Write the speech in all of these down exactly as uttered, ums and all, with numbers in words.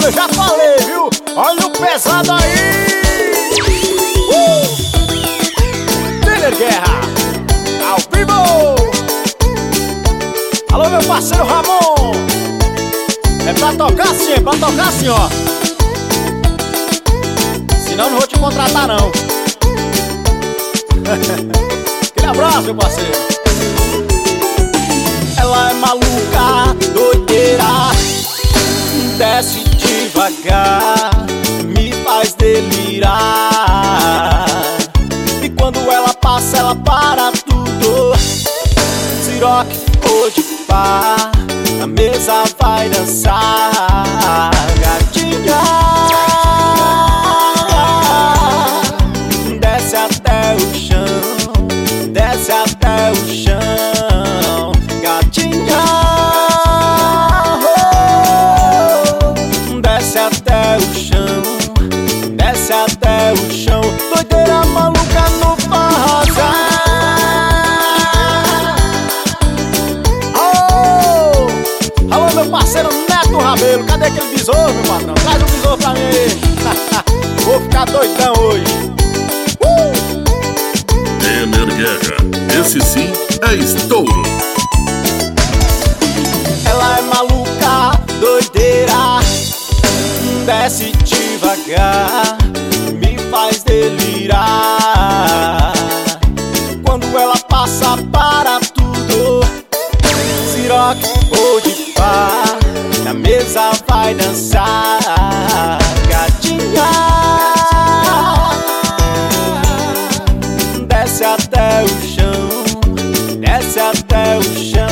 eu já falei, viu? Olha o pesado aí! Uh! Tiner Guerra, ao vivo! Alô, meu parceiro Ramon! É pra tocar sim, é pra tocar sim, ó. Senão não vou te contratar, não. Aquele abraço, meu parceiro. Ela é maluca, doideira, desce devagar, me faz delirar. E quando ela passa, ela para tudo. Siroc ou de pá, a mesa vai dançar. Gatinha, desce até o chão, desce até o chão. Gatinha, oh, desce até o chão, desce até o chão. Doideira maluca no farrozão. Oh, alô, meu parceiro Neto Rabelo, cadê aquele besouro, meu patrão? Traz um besouro pra mim. Vou ficar doidão hoje. uh! Tiner Guerra, esse sim é estouro. Ela é maluca, doideira, desce devagar, me faz delirar. Quando ela passa, para tudo. Siroc ou de pá, na mesa vai dançar. Gatinha, desce até o chão, desce até o chão.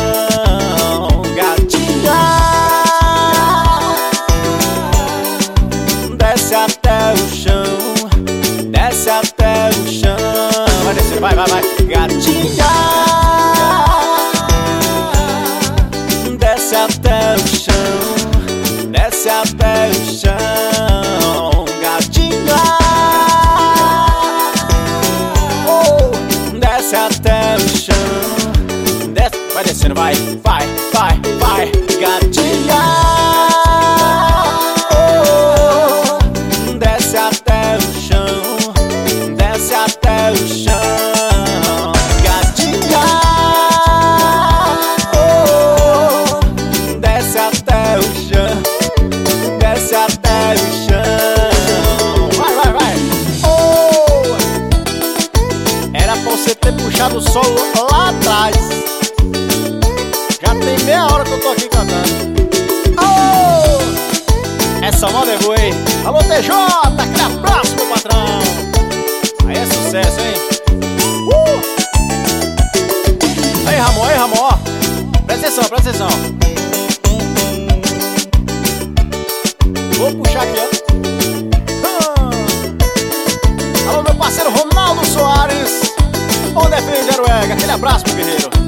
Desce até o chão, desce até o chão. Vai descer, vai, vai, vai. Gatinha, desce até o chão, desce até o chão. Gatinha, oh, desce até o chão, desce, vai descendo, vai, vai, vai, vai. Gatinha, até o chão, desce até o chão. Gatinha, oh, desce até o chão, desce até o chão. Vai, vai, vai. Oh, era pra você ter puxado o solo lá atrás. Já tem meia hora que eu tô aqui cantando. Oh, essa moda é boa, hein? Alô, T J, aquele abraço, meu patrão. Aí é sucesso, hein? Uh! Aí, Ramon, aí, Ramon, ó. Presta atenção, presta atenção. Vou puxar aqui, ó. Ah. Alô, meu parceiro Ronaldo Soares. Onde é Feio de Aruega? Aquele abraço, meu guerreiro.